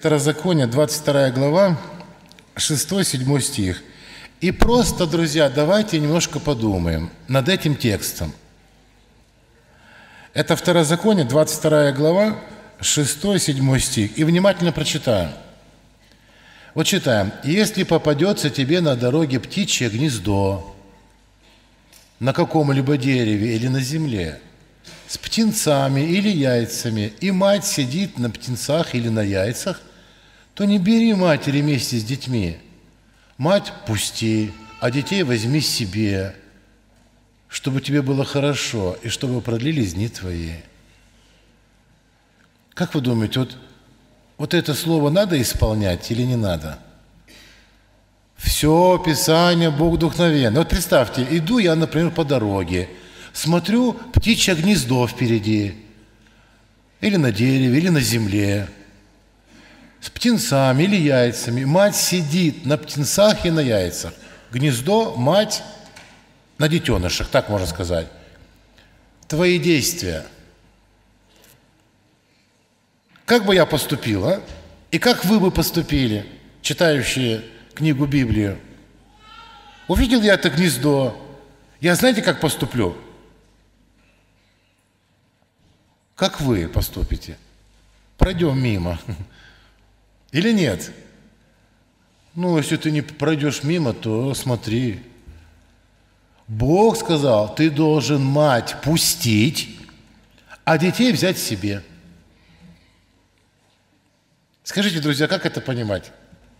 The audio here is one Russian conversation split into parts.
Второзаконие, 22 глава, 6-7 стих. И просто, друзья, давайте немножко подумаем над этим текстом. Это Второзаконие, 22 глава, 6-7 стих. И внимательно прочитаем. Вот читаем. «Если попадется тебе на дороге птичье гнездо, на каком-либо дереве или на земле, с птенцами или яйцами, и мать сидит на птенцах или на яйцах, то не бери матери вместе с детьми. Мать пусти, а детей возьми себе, чтобы тебе было хорошо и чтобы продлились дни твои». Как вы думаете, вот это слово надо исполнять или не надо? Все Писание Бог вдохновенно. Вот представьте, иду я, например, по дороге, смотрю птичье гнездо впереди, или на дереве, или на земле, с птенцами или яйцами. Мать сидит на птенцах и на яйцах. Гнездо, мать на детенышах, так можно сказать. Твои действия. Как бы я поступил, а? И как вы бы поступили, читающие книгу Библию? Увидел я это гнездо, я знаете, как поступлю? Как вы поступите? Пройдем мимо. Или нет? Ну, если ты не пройдешь мимо, то смотри. Бог сказал, ты должен мать пустить, а детей взять себе. Скажите, друзья, как это понимать?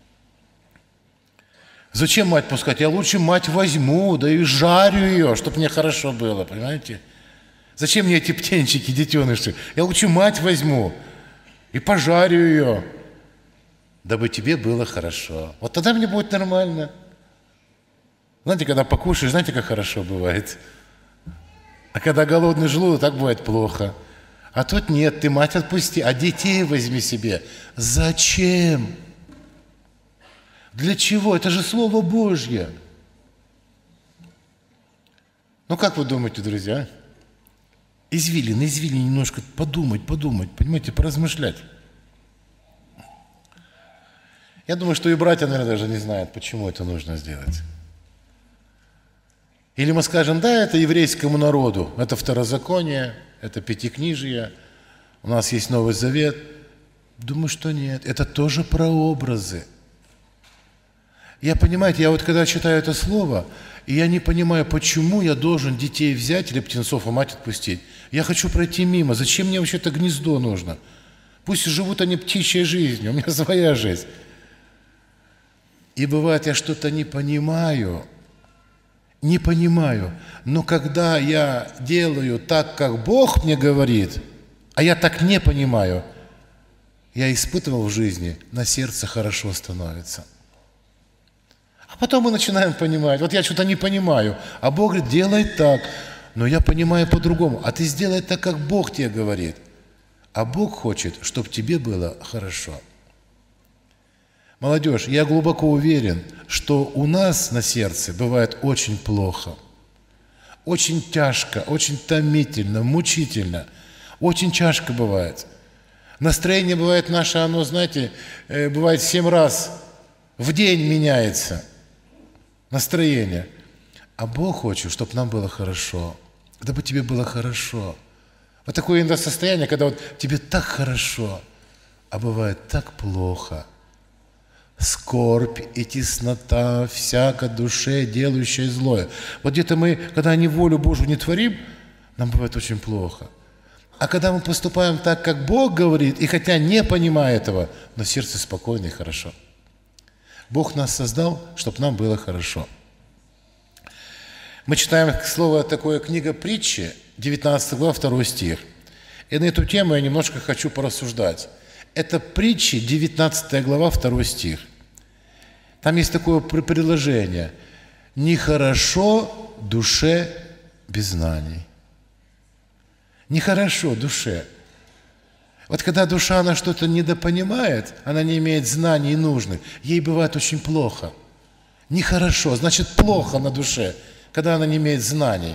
Зачем мать пускать? Я лучше мать возьму, да и жарю ее, чтобы мне хорошо было, понимаете? Зачем мне эти птенчики, детеныши? Я лучше мать возьму и пожарю ее, дабы тебе было хорошо. Вот тогда мне будет нормально. Знаете, когда покушаешь, знаете, как хорошо бывает? А когда голодный желудок, так бывает плохо. А тут нет, ты мать отпусти, а детей возьми себе. Зачем? Для чего? Это же Слово Божье. Ну, как вы думаете, друзья? Извилины немножко подумать, понимаете, поразмышлять. Я думаю, что и братья, наверное, даже не знают, почему это нужно сделать. Или мы скажем, да, это еврейскому народу, это Второзаконие, это Пятикнижие, у нас есть Новый Завет. Думаю, что нет, это тоже прообразы. Я, понимаете, я вот когда читаю это слово, и я не понимаю, почему я должен детей взять или птенцов и мать отпустить. Я хочу пройти мимо. Зачем мне вообще это гнездо нужно? Пусть живут они птичьей жизнью, у меня своя жизнь. И бывает, я что-то не понимаю, но когда я делаю так, как Бог мне говорит, а я так не понимаю, я испытывал в жизни, на сердце хорошо становится. А потом мы начинаем понимать. Вот я что-то не понимаю, а Бог говорит, делай так, но я понимаю по-другому. А ты сделай так, как Бог тебе говорит. А Бог хочет, чтобы тебе было хорошо. Молодежь, я глубоко уверен, что у нас на сердце бывает очень плохо. Очень тяжко, очень томительно, мучительно. Очень тяжко бывает. Настроение бывает наше, оно, знаете, бывает 7 раз в день меняется. Настроение. А Бог хочет, чтобы нам было хорошо. Чтобы тебе было хорошо. Вот такое иногда состояние, когда вот тебе так хорошо, а бывает так плохо. Скорбь и теснота всяко душе, делающая злое. Вот где-то мы, когда не волю Божию не творим, нам бывает очень плохо. А когда мы поступаем так, как Бог говорит, и хотя не понимая этого, но сердце спокойно и хорошо. Бог нас создал, чтобы нам было хорошо. Мы читаем слово такое, книга Притчи, 19 глава, 2 стих. И на эту тему я немножко хочу порассуждать. Это Притчи, 19 глава, 2 стих. Там есть такое предложение. «Нехорошо душе без знаний». Нехорошо душе. Вот когда душа, она что-то недопонимает, она не имеет знаний нужных, ей бывает очень плохо. Нехорошо, значит плохо на душе, когда она не имеет знаний.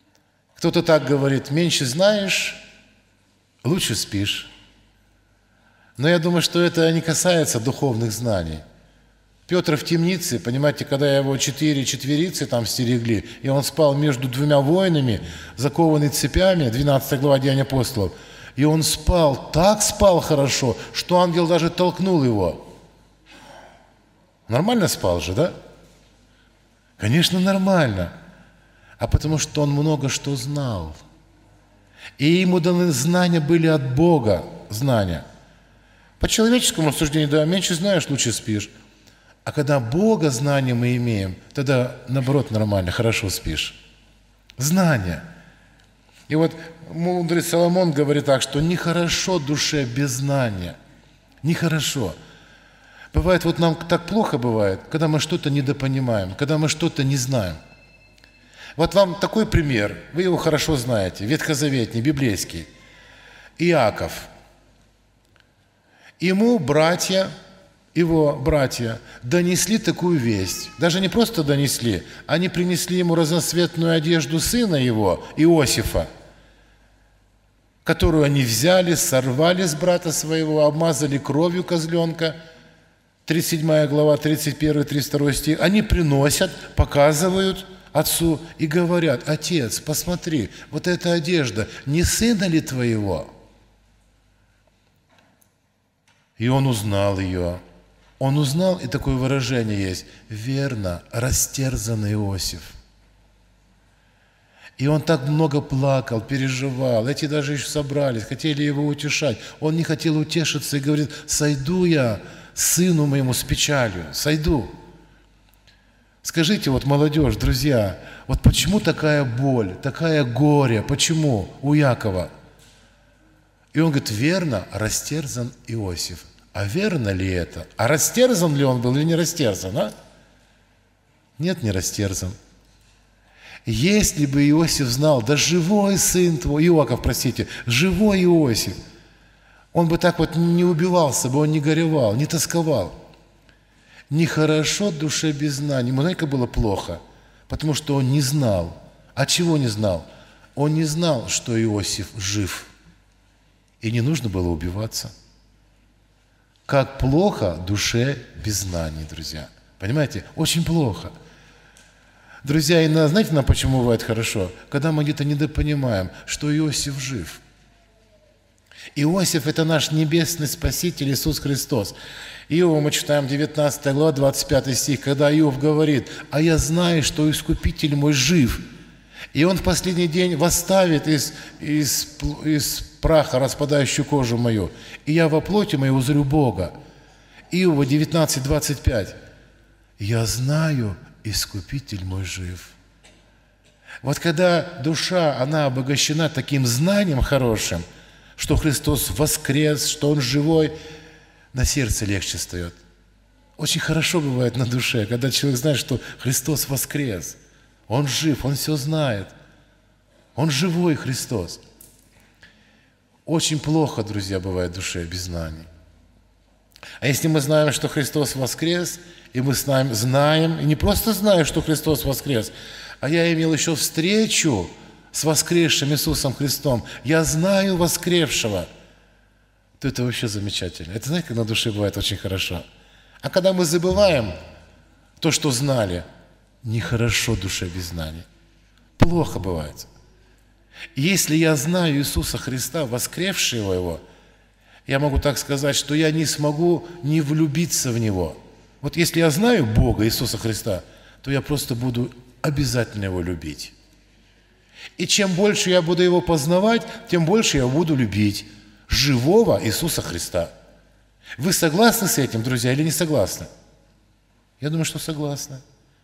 Кто-то так говорит, меньше знаешь, лучше спишь. Но я думаю, что это не касается духовных знаний. Петр в темнице, понимаете, когда его 4 четверицы там стерегли, и он спал между 2 воинами, закованный цепями, 12 глава Деяний апостолов, и он спал, так спал хорошо, что ангел даже толкнул его. Нормально спал же, да? Конечно, нормально. А потому что он много что знал. И ему даны знания были от Бога, знания. По человеческому рассуждению, да, меньше знаешь, лучше спишь. А когда Бога знания мы имеем, тогда, наоборот, нормально, хорошо спишь. Знания. И вот мудрый Соломон говорит так, что нехорошо душе без знания. Нехорошо. Бывает, вот нам так плохо бывает, когда мы что-то недопонимаем, когда мы что-то не знаем. Вот вам такой пример, вы его хорошо знаете, ветхозаветный, библейский. Иаков. Ему его братья донесли такую весть. Даже не просто донесли, они принесли ему разноцветную одежду сына его, Иосифа, которую они взяли, сорвали с брата своего, обмазали кровью козленка. 37 глава, 31-32 стих. Они приносят, показывают отцу и говорят: отец, посмотри, вот эта одежда, не сына ли твоего? И он узнал ее. Он узнал, и такое выражение есть: верно, растерзанный Иосиф. И он так много плакал, переживал. Эти даже еще собрались, хотели его утешать. Он не хотел утешиться и говорит: сойду я сыну моему с печалью, сойду. Скажите, вот молодежь, друзья, вот почему такая боль, такая горе, почему у Якова? И он говорит: верно, растерзан Иосиф. А верно ли это? А растерзан ли он был или не растерзан, а? Нет, не растерзан. Если бы Иосиф знал, да живой сын твой, Иаков, простите, живой Иосиф, он бы так вот не убивался бы, он не горевал, не тосковал. Нехорошо душе без знаний. Ему, знаете, как было плохо? Потому что он не знал. А чего не знал? Он не знал, что Иосиф жив. И не нужно было убиваться. Как плохо душе без знаний, друзья. Понимаете? Очень плохо. Друзья, и знаете, нам почему бывает хорошо? Когда мы где-то недопонимаем, что Иосиф жив. Иосиф – это наш небесный Спаситель Иисус Христос. Иова мы читаем 19 глава, 25 стих, когда Иов говорит: «А я знаю, что Искупитель мой жив, и Он в последний день восставит из праха распадающую кожу мою, и я во плоти моей узрю Бога». Иова 19, 25. «Я знаю, Искупитель мой жив». Вот когда душа, она обогащена таким знанием хорошим, что Христос воскрес, что Он живой, на сердце легче встает. Очень хорошо бывает на душе, когда человек знает, что Христос воскрес. Он жив, Он все знает. Он живой Христос. Очень плохо, друзья, бывает душе без знаний. А если мы знаем, что Христос воскрес, и мы знаем, и не просто знаем, что Христос воскрес, а я имел еще встречу с воскресшим Иисусом Христом, я знаю воскресшего, то это вообще замечательно. Это, знаете, как на душе бывает очень хорошо. А когда мы забываем то, что знали, нехорошо душе без знаний. Плохо бывает. Если я знаю Иисуса Христа, воскресшего Его, я могу так сказать, что я не смогу не влюбиться в Него. Вот если я знаю Бога, Иисуса Христа, то я просто буду обязательно Его любить. И чем больше я буду Его познавать, тем больше я буду любить живого Иисуса Христа. Вы согласны с этим, друзья, или не согласны? Я думаю, что согласны.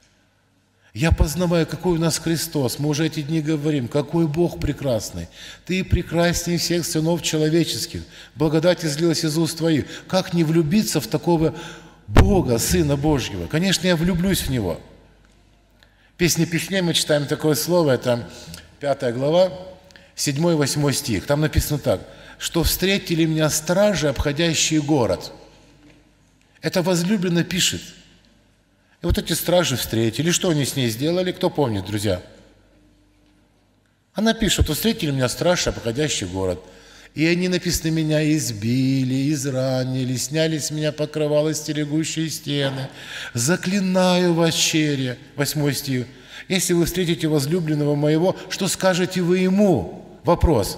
Я познаваю, какой у нас Христос. Мы уже эти дни говорим, какой Бог прекрасный. Ты прекраснее всех сынов человеческих. Благодать излилась из уст твоих. Как не влюбиться в такого Бога, Сына Божьего? Конечно, я влюблюсь в Него. В Песне Песней мы читаем такое слово, это 5 глава, 7-8 стих. Там написано так: что встретили меня стражи, обходящие город. Это возлюбленная пишет. И вот эти стражи встретили. Что они с ней сделали? Кто помнит, друзья? Она пишет: вот встретили меня стражи, обходящие город. И они, написано, меня избили, изранили, сняли с меня покрывало, стерегущие стены. Заклинаю вас, чере, 8 стих. Если вы встретите возлюбленного моего, что скажете вы ему? Вопрос.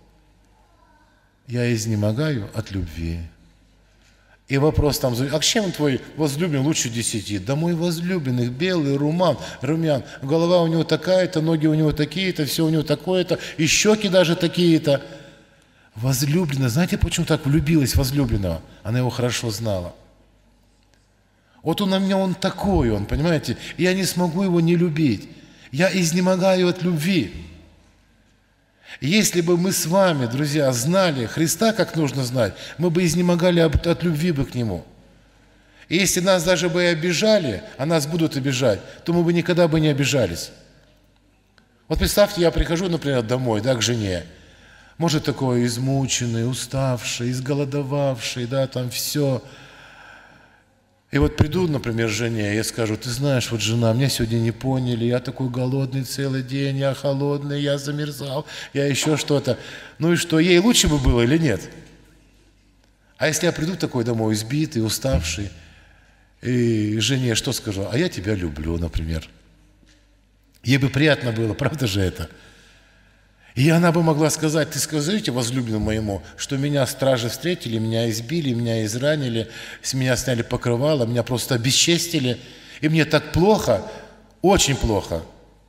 Я изнемогаю от любви. И вопрос там, а чем твой возлюбленный лучше 10? Да мой возлюбленный, белый, румян, голова у него такая-то, ноги у него такие-то, все у него такое-то, и щеки даже такие-то. Возлюбленная, знаете, почему так влюбилась в возлюбленного? Она его хорошо знала. Вот он на меня, он такой, он, понимаете? И я не смогу его не любить. Я изнемогаю от любви. Если бы мы с вами, друзья, знали Христа, как нужно знать, мы бы изнемогали от любви бы к Нему. И если нас даже бы и обижали, а нас будут обижать, то мы бы никогда бы не обижались. Вот представьте, я прихожу, например, домой, да, к жене. Может, такой измученный, уставший, изголодовавший, да, там все. И вот приду, например, к жене, я скажу, ты знаешь, вот жена, меня сегодня не поняли, я такой голодный целый день, я холодный, я замерзал, я еще что-то. Ну и что, ей лучше бы было или нет? А если я приду такой домой, избитый, уставший, и жене что скажу? А я тебя люблю, например. Ей бы приятно было, правда же это? И она бы могла сказать, ты скажите возлюбленному моему, что меня стражи встретили, меня избили, меня изранили, с меня сняли покрывало, меня просто обесчестили, и мне так плохо, очень плохо.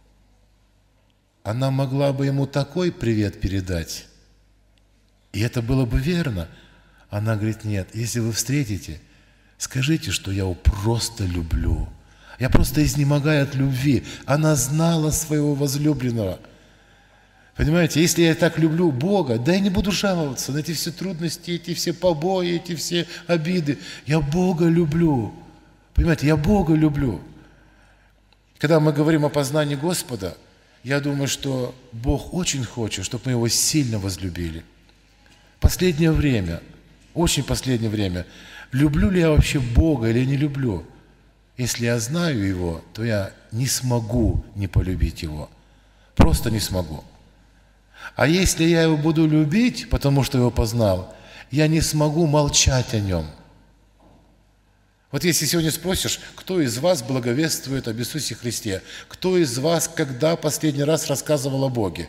Она могла бы ему такой привет передать, и это было бы верно. Она говорит, нет, если вы встретите, скажите, что я его просто люблю. Я просто изнемогаю от любви. Она знала своего возлюбленного. Понимаете, если я так люблю Бога, да я не буду жаловаться на эти все трудности, эти все побои, эти все обиды. Я Бога люблю. Понимаете, я Бога люблю. Когда мы говорим о познании Господа, я думаю, что Бог очень хочет, чтобы мы Его сильно возлюбили. Последнее время, очень последнее время, люблю ли я вообще Бога или не люблю? Если я знаю Его, то я не смогу не полюбить Его. Просто не смогу. А если я Его буду любить, потому что Его познал, я не смогу молчать о Нем. Вот если сегодня спросишь, кто из вас благовествует об Иисусе Христе? Кто из вас когда последний раз рассказывал о Боге?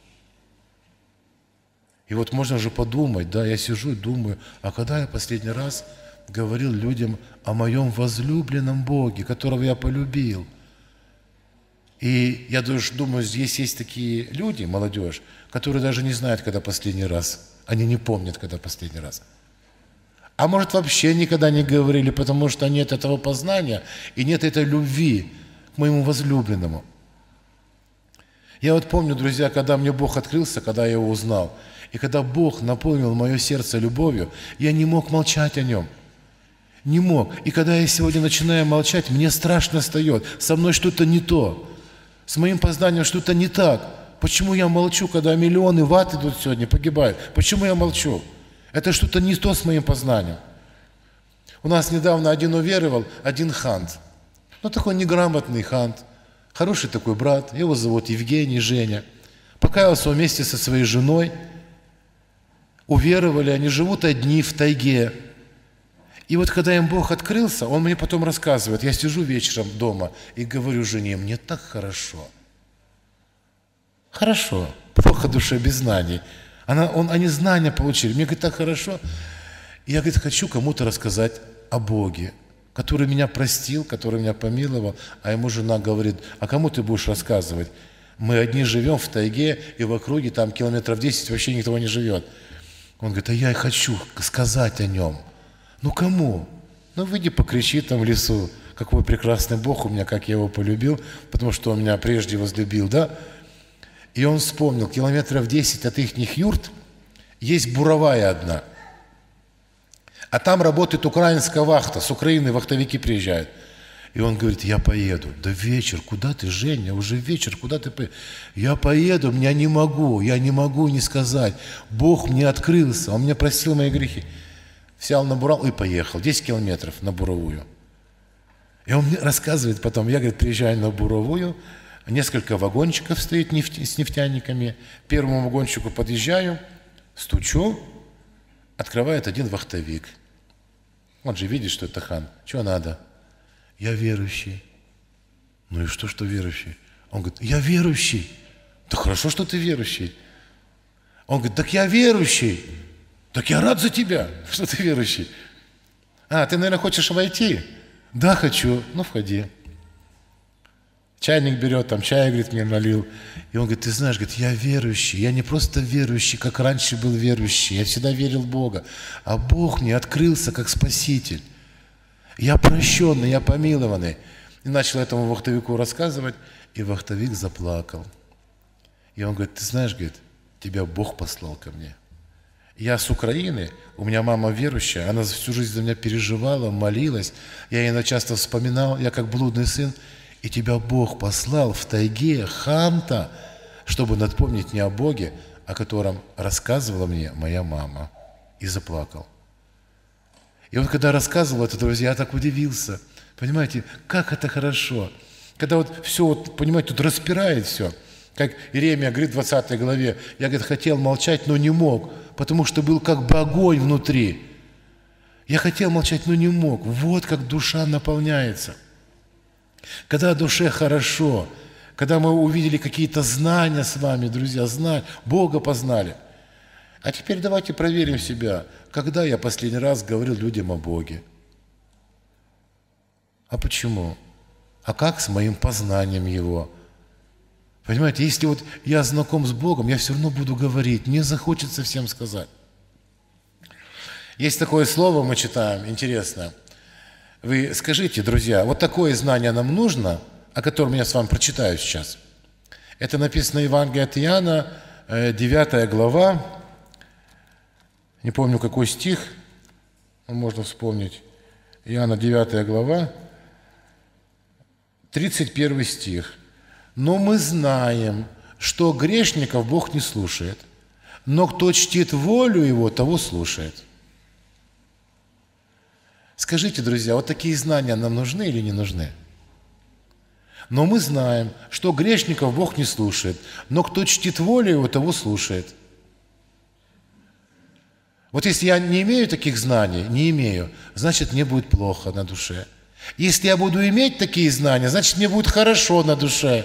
И вот можно же подумать, да, я сижу и думаю, а когда я последний раз говорил людям о моем возлюбленном Боге, которого я полюбил? И я думаю, здесь есть такие люди, молодежь, которые даже не знают, когда последний раз. Они не помнят, когда последний раз. А может, вообще никогда не говорили, потому что нет этого познания и нет этой любви к моему возлюбленному. Я вот помню, друзья, когда мне Бог открылся, когда я Его узнал, и когда Бог наполнил мое сердце любовью, я не мог молчать о Нем. Не мог. И когда я сегодня начинаю молчать, мне страшно стает. Со мной что-то не то. С моим познанием что-то не так. Почему я молчу, когда миллионы в ад идут сегодня, погибают? Почему я молчу? Это что-то не то с моим познанием. У нас недавно один уверовал, один хант. Ну, такой неграмотный хант. Хороший такой брат. Его зовут Евгений, Женя. Покаялся вместе со своей женой. Уверовали, они живут одни в тайге. И вот когда им Бог открылся, он мне потом рассказывает, я сижу вечером дома и говорю жене, мне так хорошо. Хорошо, плохо душе без знаний. Они знания получили, мне, говорит, так хорошо. И я, говорит, хочу кому-то рассказать о Боге, который меня простил, который меня помиловал. А ему жена говорит, а кому ты будешь рассказывать? Мы одни живем в тайге, и в округе там километров 10 вообще никто не живет. Он говорит, а я и хочу сказать о Нем. Ну кому? Ну выйди покричи там в лесу, какой прекрасный Бог у меня, как я Его полюбил, потому что Он меня прежде возлюбил, да? И он вспомнил, километров 10 от ихних юрт есть буровая одна. А там работает украинская вахта, с Украины вахтовики приезжают. И он говорит, я поеду. Да вечер, куда ты, Женя, уже вечер, куда ты поедешь? Я поеду, я не могу не сказать. Бог мне открылся, Он мне простил мои грехи. Взял на бурал и поехал, 10 километров на буровую. И он мне рассказывает потом, я, говорит, приезжаю на буровую, несколько вагончиков стоит с нефтяниками. К первому вагончику подъезжаю, Стучу, открывает один вахтовик. Он же видит, что это хан. Чего надо? Я верующий. Ну и что верующий? Он говорит, я верующий. Да хорошо, что ты верующий. Он говорит, так я верующий. Так я рад за тебя, что ты верующий. А, ты, наверное, хочешь войти? Да, хочу. Ну, входи. Чайник берет, там чай, говорит, мне налил. И он говорит, ты знаешь, говорит, я верующий. Я не просто верующий, как раньше был верующий. Я всегда верил в Бога. А Бог мне открылся как Спаситель. Я прощенный, я помилованный. И начал этому вахтовику рассказывать, и вахтовик заплакал. И он говорит, ты знаешь, говорит, тебя Бог послал ко мне. Я с Украины, у меня мама верующая, она всю жизнь за меня переживала, молилась. Я ее часто вспоминал, я как блудный сын. И тебя Бог послал в тайге, ханта, чтобы напомнить мне о Боге, о котором рассказывала мне моя мама. И заплакал. И вот когда рассказывал это, друзья, я так удивился. Понимаете, как это хорошо. Когда вот все, вот, понимаете, тут распирает все. Как Иеремия говорит в 20 главе, я, говорит, хотел молчать, но не мог, потому что был как бы огонь внутри. Я хотел молчать, но не мог. Вот как душа наполняется. Когда душе хорошо, когда мы увидели какие-то знания с вами, друзья, Бога познали. А теперь давайте проверим себя, когда я последний раз говорил людям о Боге. А почему? А как с моим познанием Его? Понимаете, если вот я знаком с Богом, я все равно буду говорить, мне захочется всем сказать. Есть такое слово, мы читаем, интересно. Вы скажите, друзья, вот такое знание нам нужно, о котором я с вами прочитаю сейчас. Это написано в Евангелии от Иоанна, 9 глава, не помню какой стих, можно вспомнить, Иоанна 9 глава, 31 стих. «Но мы знаем, что грешников Бог не слушает, но кто чтит волю Его, того слушает». Скажите, друзья, вот такие знания нам нужны или не нужны? Но мы знаем, что грешников Бог не слушает, но кто чтит волю Его, того слушает. Вот если я не имею таких знаний, не имею, значит, мне будет плохо на душе. Если я буду иметь такие знания, значит, мне будет хорошо на душе.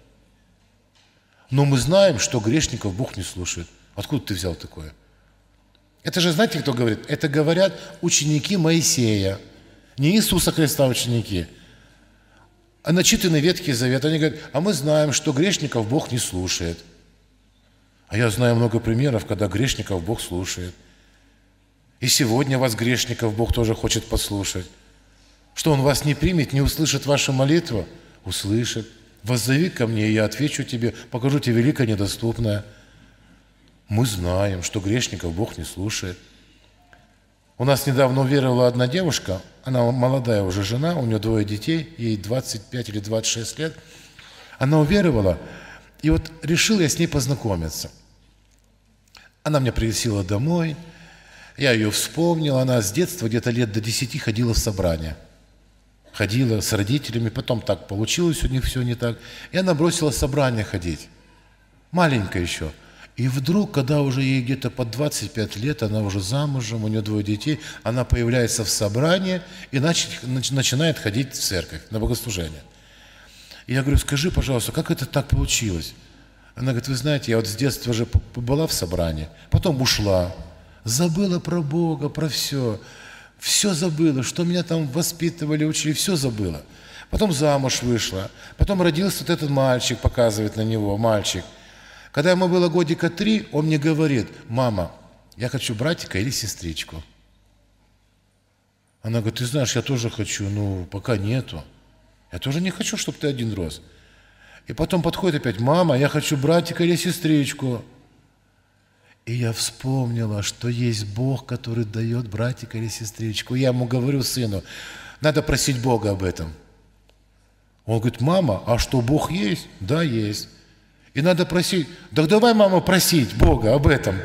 Но мы знаем, что грешников Бог не слушает. Откуда ты взял такое? Это же, знаете, кто говорит? Это говорят ученики Моисея. Не Иисуса Христа ученики, а начитанный Ветхий Завет. Они говорят, а мы знаем, что грешников Бог не слушает. А я знаю много примеров, когда грешников Бог слушает. И сегодня вас, грешников, Бог тоже хочет послушать. Что Он вас не примет, не услышит вашу молитву? Услышит. Воззови ко мне, и я отвечу тебе, покажу тебе великое недоступное. Мы знаем, что грешников Бог не слушает. У нас недавно уверовала одна девушка, она молодая уже жена, у нее 2 детей, ей 25 или 26 лет. Она уверовала, и вот решил я с ней познакомиться. Она меня пригласила домой, я ее вспомнил, она с детства, где-то лет до 10 ходила в собрания. Ходила с родителями, потом так получилось у них все не так. И она бросила собрание ходить. Маленькая еще. И вдруг, когда уже ей где-то под 25 лет, она уже замужем, у нее 2 детей, она появляется в собрании и начинает ходить в церковь на богослужение. И я говорю, скажи, пожалуйста, как это так получилось? Она говорит, вы знаете, я вот с детства же была в собрании, потом ушла, забыла про Бога, про все. Все забыла, что меня там воспитывали, учили, все забыла. Потом замуж вышла, потом родился вот этот мальчик, показывает на него, мальчик. Когда ему было годика 3, он мне говорит, мама, я хочу братика или сестричку. Она говорит, ты знаешь, я тоже хочу, но пока нету. Я тоже не хочу, чтобы ты один рос. И потом подходит опять, мама, я хочу братика или сестричку. И я вспомнила, что есть Бог, который дает братика или сестричку. Я ему говорю, сыну, надо просить Бога об этом. Он говорит, мама, а что, Бог есть? Да, есть. И надо просить. Так давай, мама, просить Бога об этом.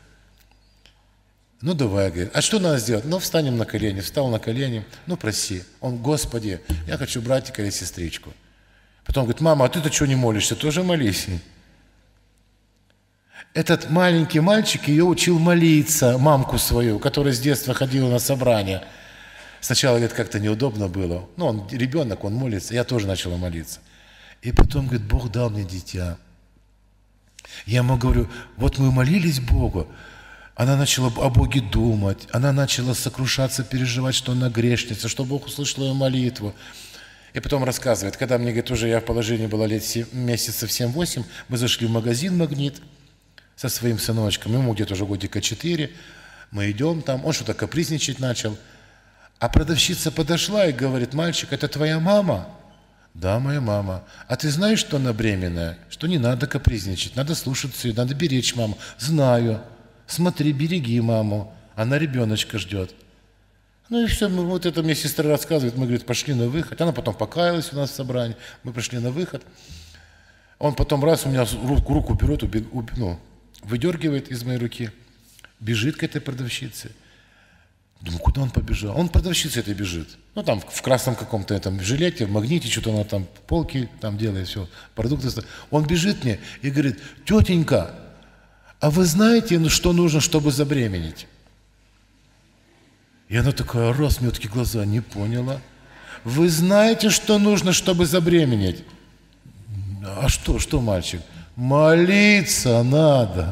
Ну, давай, говорит. А что надо сделать? Ну, встанем на колени. Встал на колени. Ну, проси. Он, Господи, я хочу братика или сестричку. Потом говорит, мама, а ты-то что не молишься? Тоже молись. Этот маленький мальчик ее учил молиться, мамку свою, которая с детства ходила на собрания. Сначала, говорит, как-то неудобно было. Ну, он ребенок, он молится. Я тоже начала молиться. И потом, говорит, Бог дал мне дитя. Я ему говорю, вот мы молились Богу. Она начала о Боге думать. Она начала сокрушаться, переживать, что она грешница, что Бог услышал ее молитву. И потом рассказывает, когда мне, говорит, уже я в положении была месяцев 7-8, мы зашли в магазин «Магнит» со своим сыночком. Ему где-то уже годика 4. Мы идем там, он что-то капризничать начал. А продавщица подошла и говорит, мальчик, это твоя мама? Да, моя мама. А ты знаешь, что она беременная? Что не надо капризничать, надо слушаться ее, надо беречь маму. Знаю. Смотри, береги маму. Она ребеночка ждет. Ну и все, вот это мне сестра рассказывает. Мы, говорит, пошли на выход. Она потом покаялась у нас в собрании. Мы пришли на выход. Он потом раз у меня руку берет, выдергивает из моей руки. Бежит к этой продавщице. Думаю, куда он побежал? Он продавщица этой бежит. Ну, там в красном каком-то этом жилете, в магните, что-то она там, полки там делает, все, продукты. Он бежит мне и говорит, тетенька, а вы знаете, что нужно, чтобы забеременеть? И она такая, раз, мне такие глаза, не поняла. Вы знаете, что нужно, чтобы забеременеть? А что, мальчик? Молиться надо.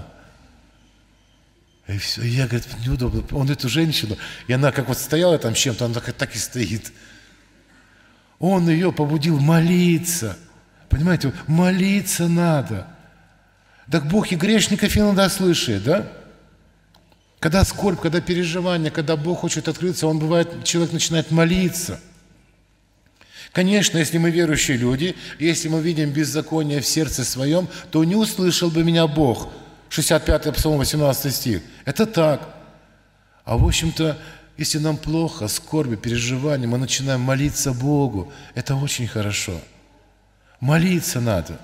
И все. И я, говорит, неудобно. Он эту женщину, и она как вот стояла там с чем-то, она так и стоит. Он ее побудил молиться. Понимаете, молиться надо. Так Бог и грешников иногда слышит, да? Когда скорбь, когда переживание, когда Бог хочет открыться, он бывает, человек начинает молиться. Конечно, если мы верующие люди, если мы видим беззаконие в сердце своем, то не услышал бы меня Бог. 65-й Псалом, 18 стих. Это так. А в общем-то, если нам плохо, скорби, переживания, мы начинаем молиться Богу. Это очень хорошо. Молиться надо.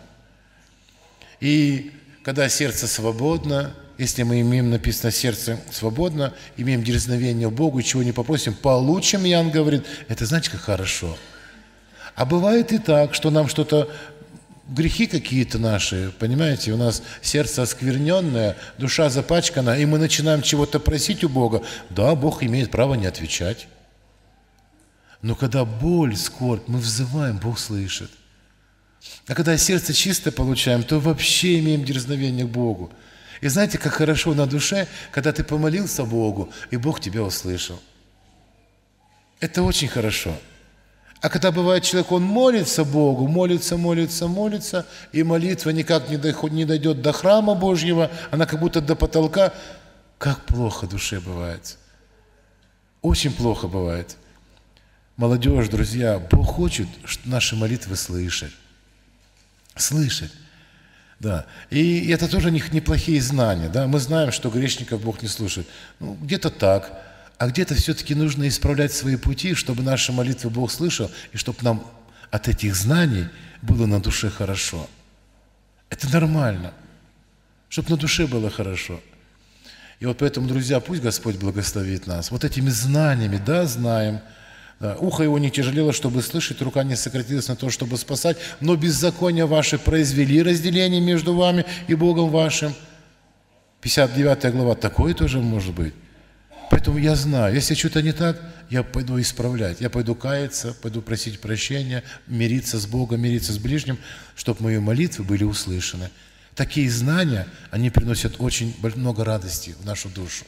И когда сердце свободно, если мы имеем, написано, сердце свободно, имеем дерзновение Богу, чего не попросим, получим, Иоанн говорит, это знаете, как хорошо. А бывает и так, что нам что-то, грехи какие-то наши, понимаете, у нас сердце оскверненное, душа запачкана, и мы начинаем чего-то просить у Бога. Да, Бог имеет право не отвечать. Но когда боль, скорбь, мы взываем, Бог слышит. А когда сердце чисто получаем, то вообще имеем дерзновение к Богу. И знаете, как хорошо на душе, когда ты помолился Богу, и Бог тебя услышал. Это очень хорошо. А когда бывает человек, он молится Богу, молится, и молитва никак не дойдет до храма Божьего, она как будто до потолка, как плохо душе бывает. Очень плохо бывает. Молодежь, друзья, Бог хочет наши молитвы слышать. Слышать. Да. И это тоже неплохие знания. Да? Мы знаем, что грешников Бог не слушает. Ну, где-то так. А где-то все-таки нужно исправлять свои пути, чтобы наши молитвы Бог слышал, и чтобы нам от этих знаний было на душе хорошо. Это нормально. Чтобы на душе было хорошо. И вот поэтому, друзья, пусть Господь благословит нас. Вот этими знаниями, да, знаем. Да, ухо его не тяжелело, чтобы слышать, рука не сократилась на то, чтобы спасать, но беззакония ваши произвели разделение между вами и Богом вашим. 59 глава, такое тоже может быть. Поэтому я знаю, если что-то не так, я пойду исправлять, я пойду каяться, пойду просить прощения, мириться с Богом, мириться с ближним, чтобы мои молитвы были услышаны. Такие знания, они приносят очень много радости в нашу душу.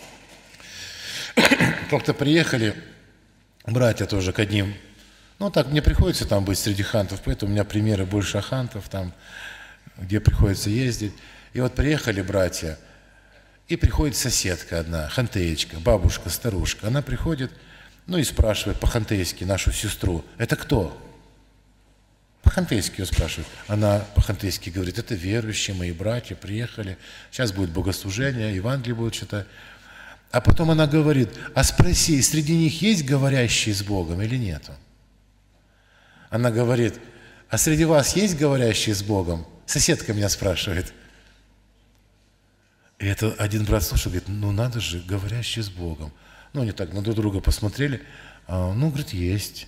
Как-то приехали братья тоже к одним. Ну так, мне приходится там быть среди хантов, поэтому у меня примеры больше хантов, там, где приходится ездить. И вот приехали братья, и приходит соседка одна, хантеечка, бабушка, старушка. Она приходит, ну и спрашивает по-хантейски нашу сестру, это кто? По-хантейски ее спрашивает. Она по-хантейски говорит, это верующие, мои братья приехали, сейчас будет богослужение, Евангелие будут читать. А потом она говорит, а спроси, среди них есть говорящие с Богом или нету? Она говорит, а среди вас есть говорящие с Богом? Соседка меня спрашивает. И это один брат слушал, говорит, ну надо же, говорящие с Богом. Ну, они так на друг друга посмотрели. Ну, говорит, есть.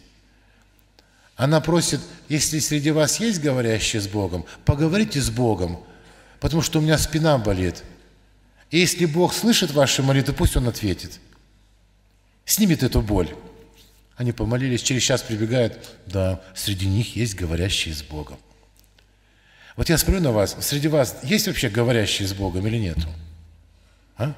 Она просит, если среди вас есть говорящие с Богом, поговорите с Богом. потому что у меня спина болит. И если Бог слышит ваши молитвы, пусть Он ответит. Снимет эту боль. Они помолились, через час прибегают, да, среди них есть говорящие с Богом. Вот я смотрю на вас, среди вас есть вообще говорящие с Богом или нету? А?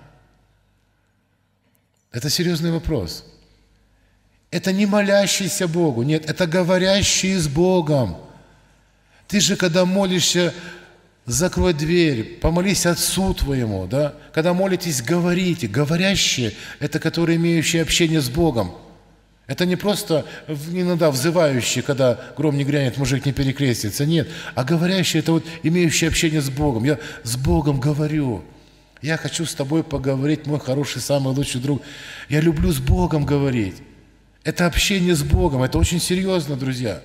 Это серьезный вопрос. Это не молящийся Богу, нет, это говорящие с Богом. Ты же, когда молишься, закрой дверь, помолись Отцу твоему, да? Когда молитесь, говорите. Говорящие – это которые имеющие общение с Богом. Это не просто иногда взывающие, когда гром не грянет, мужик не перекрестится. Нет, а говорящие – это вот имеющие общение с Богом. Я с Богом говорю. Я хочу с тобой поговорить, мой хороший, самый лучший друг. Я люблю с Богом говорить. Это общение с Богом, это очень серьезно, друзья.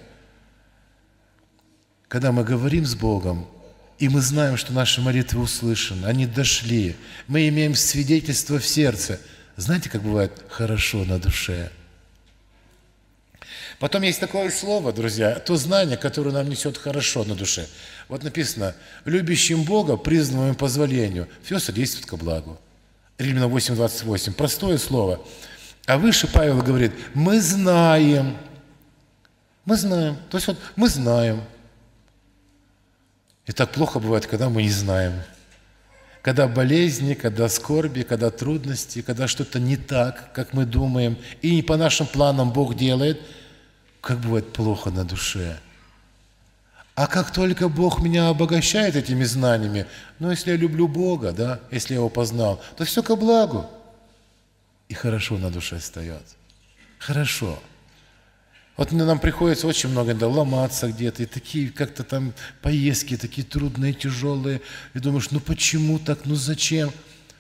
Когда мы говорим с Богом, и мы знаем, что наши молитвы услышаны, они дошли, мы имеем свидетельство в сердце. Знаете, как бывает хорошо на душе? Потом есть такое слово, друзья, то знание, которое нам несет хорошо на душе. Вот написано, любящим Бога, признанным по позволению, все содействует ко благу. Римлянам 8:28, простое слово. А выше Павел говорит, мы знаем. То есть вот мы знаем. И так плохо бывает, когда мы не знаем. Когда болезни, когда скорби, когда трудности, когда что-то не так, как мы думаем, и не по нашим планам Бог делает, как бывает плохо на душе. А как только Бог меня обогащает этими знаниями, если я люблю Бога, да, если я Его познал, то все ко благу. И хорошо на душе встает. Хорошо. Вот нам приходится очень много ломаться где-то, и такие как-то там поездки, такие трудные, тяжелые. И думаешь, почему так, зачем?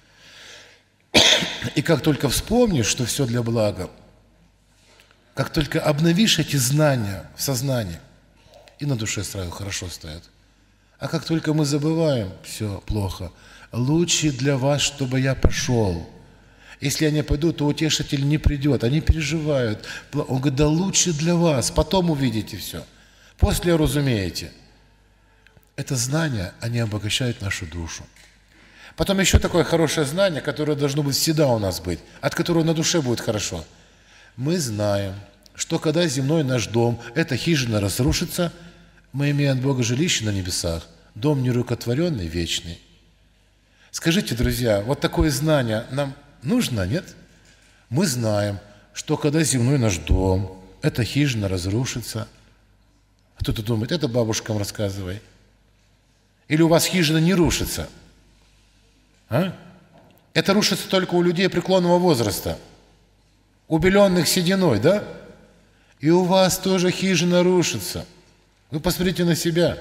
И как только вспомнишь, что все для блага, как только обновишь эти знания в сознании, и на душе сразу хорошо стоят. А как только мы забываем, все плохо. Лучше для вас, чтобы я пошел. Если я не пойду, то утешитель не придет. Они переживают. Он говорит, да лучше для вас. Потом увидите все. После разумеете. Это знание, они обогащают нашу душу. Потом еще такое хорошее знание, которое должно быть всегда у нас быть, от которого на душе будет хорошо. Мы знаем, что когда земной наш дом, эта хижина разрушится, мы имеем от Бога жилище на небесах, дом нерукотворенный, вечный. Скажите, друзья, вот такое знание нам нужно, нет? Мы знаем, что когда земной наш дом, эта хижина разрушится. Кто-то думает, это бабушкам рассказывай. Или у вас хижина не рушится? А? Это рушится только у людей преклонного возраста, убеленных сединой, да? И у вас тоже хижина рушится. Вы посмотрите на себя.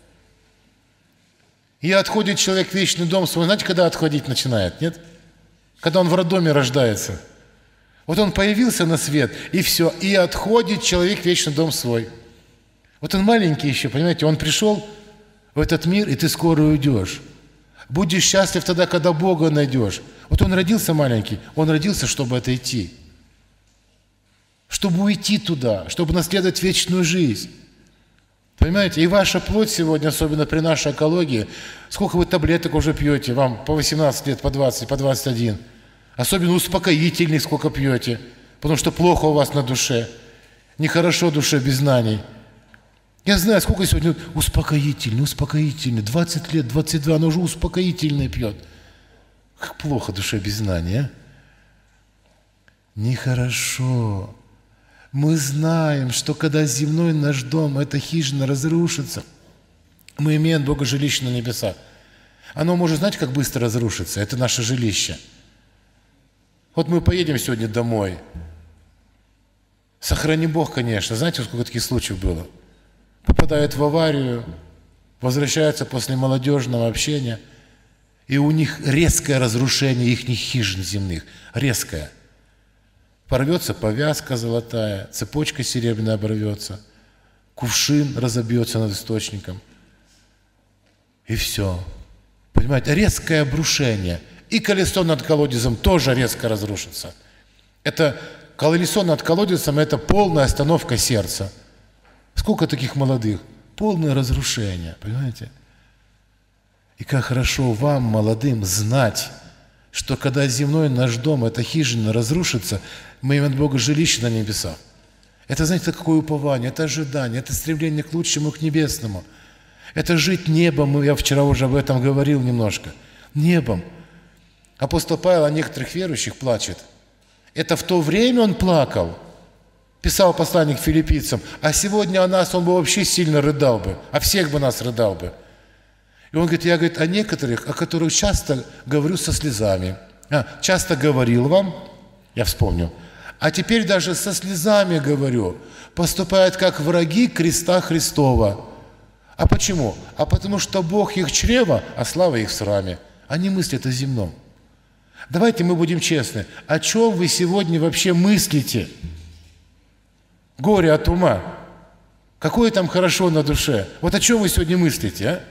И отходит человек в вечный дом свой. Знаете, когда отходить начинает, нет? Когда он в роддоме рождается. Вот он появился на свет, и все. И отходит человек в вечный дом свой. Вот он маленький еще, понимаете, он пришел в этот мир, и ты скоро уйдешь. Будешь счастлив тогда, когда Бога найдешь. Вот он родился маленький, он родился, чтобы отойти. Чтобы уйти туда, чтобы наследовать вечную жизнь. Понимаете? И ваша плоть сегодня, особенно при нашей экологии, сколько вы таблеток уже пьете, вам по 18 лет, по 20, по 21. Особенно успокоительный сколько пьете, потому что плохо у вас на душе. Нехорошо душе без знаний. Я знаю, сколько сегодня успокоительный, 20 лет, 22, но уже успокоительный пьет. Как плохо душе без знаний, а? Нехорошо. Мы знаем, что когда земной наш дом, эта хижина разрушится, мы имеем от Бога жилище на небесах. Оно может, знаете, как быстро разрушиться? Это наше жилище. Вот мы поедем сегодня домой. Сохрани Бог, конечно. Знаете, сколько таких случаев было? Попадают в аварию, возвращаются после молодежного общения, и у них резкое разрушение их хижин земных. Резкое. Порвется повязка золотая, цепочка серебряная оборвется, кувшин разобьется над источником. И все. Понимаете, резкое обрушение. И колесо над колодезем тоже резко разрушится. Это колесо над колодезем – это полная остановка сердца. Сколько таких молодых? Полное разрушение, понимаете? И как хорошо вам, молодым, знать, что когда земной наш дом, эта хижина разрушится, мы имеем от Бога жилище на небесах. Это, знаете, какое упование, это ожидание, это стремление к лучшему, к небесному. Это жить небом, я вчера уже об этом говорил немножко. Небом. Апостол Павел о некоторых верующих плачет. Это в то время он плакал, писал послание к филиппийцам, а сегодня о нас он бы вообще сильно рыдал бы, о всех бы нас рыдал бы. И он говорит, я, говорит, о некоторых, о которых часто говорю со слезами. Часто говорил вам, я вспомнил, а теперь даже со слезами говорю, поступают как враги креста Христова. А почему? А потому что Бог их чрево, а слава их в сраме. Они мыслят о земном. Давайте мы будем честны. О чем вы сегодня вообще мыслите? Горе от ума. Какое там хорошо на душе? Вот о чем вы сегодня мыслите, а?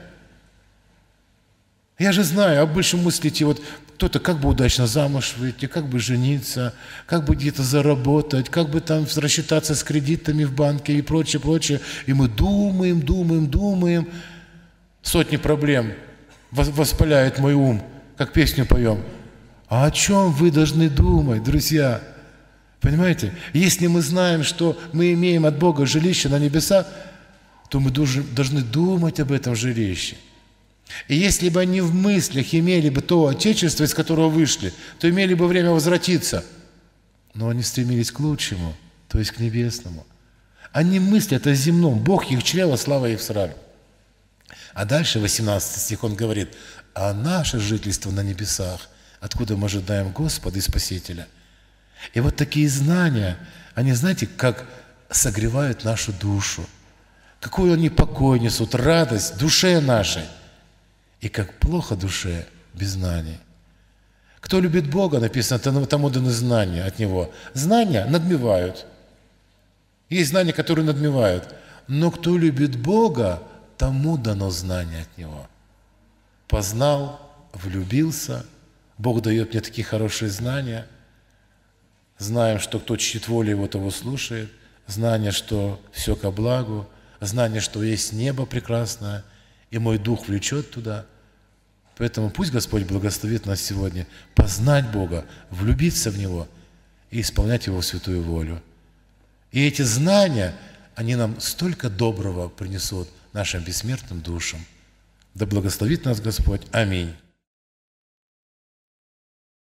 Я же знаю, обычно мыслите, вот кто-то как бы удачно замуж выйти, как бы жениться, как бы где-то заработать, как бы там рассчитаться с кредитами в банке и прочее, прочее. И мы думаем. Сотни проблем воспаляет мой ум, как песню поем. А о чем вы должны думать, друзья? Понимаете? Если мы знаем, что мы имеем от Бога жилище на небесах, то мы должны думать об этом жилище. И если бы они в мыслях имели бы то Отечество, из которого вышли, то имели бы время возвратиться. Но они стремились к лучшему, то есть к небесному. Они мыслят о земном. Бог их чрево, слава их в сраме. А дальше, 18 стих, он говорит, а наше жительство на небесах, откуда мы ожидаем Господа и Спасителя. И вот такие знания, они, знаете, как согревают нашу душу. Какую они покой несут, радость душе нашей. И как плохо душе без знаний. Кто любит Бога, написано, тому даны знания от Него. Знания надмевают. Есть знания, которые надмевают. Но кто любит Бога, тому дано знание от Него. Познал, влюбился. Бог дает мне такие хорошие знания. Знаем, что кто чтит волю Его, того слушает. Знание, что все ко благу. Знание, что есть небо прекрасное. И мой дух влечет туда. Поэтому пусть Господь благословит нас сегодня познать Бога, влюбиться в Него и исполнять Его святую волю. И эти знания, они нам столько доброго принесут нашим бессмертным душам. Да благословит нас Господь. Аминь.